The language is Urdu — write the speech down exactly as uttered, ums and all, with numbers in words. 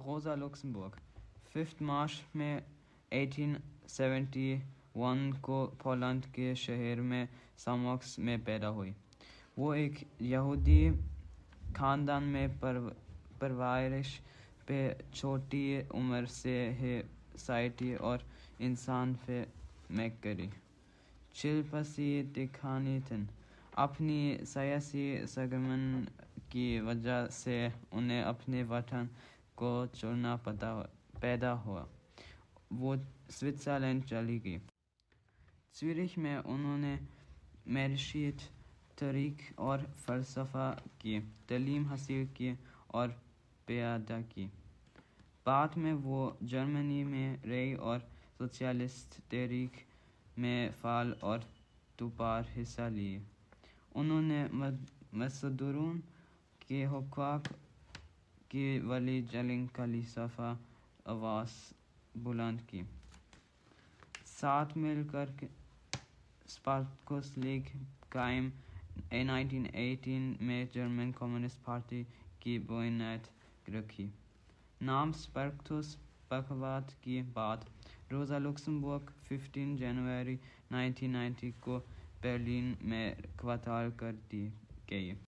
روزا لکسمبرگ ففتھ مارچ میں ایٹین سیونٹی ون کو پولینڈ کے شہر میں ساموکس میں پیدا ہوئی۔ وہ ایک یہودی خاندان میں پرورش پہ چھوٹی عمر سے ہی سیاست اور انصاف میں کری دلچسپی دکھاتی تھیں۔ اپنی سیاسی سرگرمی کی وجہ سے انہیں اپنے وطن کو چھوڑنا پڑا اور وہ سوئٹزرلینڈ چلی گئیں۔ زیورخ میں انہوں نے معیشت، تاریخ اور فلسفہ کی تعلیم حاصل کی اور پیدا کی۔ بعد میں وہ جرمنی میں رہی اور سوشلسٹ تحریک میں فعال طور پر حصہ لیا۔ انہوں نے مزدوروں کے حقوق کے لیے جنگ کا فلسفہ آواز بلند کی۔ ساتھ مل کر اسپارتاکس لیگ قائم انیس سو اٹھارہ میں جرمن کمیونسٹ پارٹی کی بنیاد رکھی۔ نام اسپارتاکس بغاوت کے بعد روزا لکسمبرگ پندرہ جنوری انیس سو نوے کو برلن میں قتل کر دی گئی۔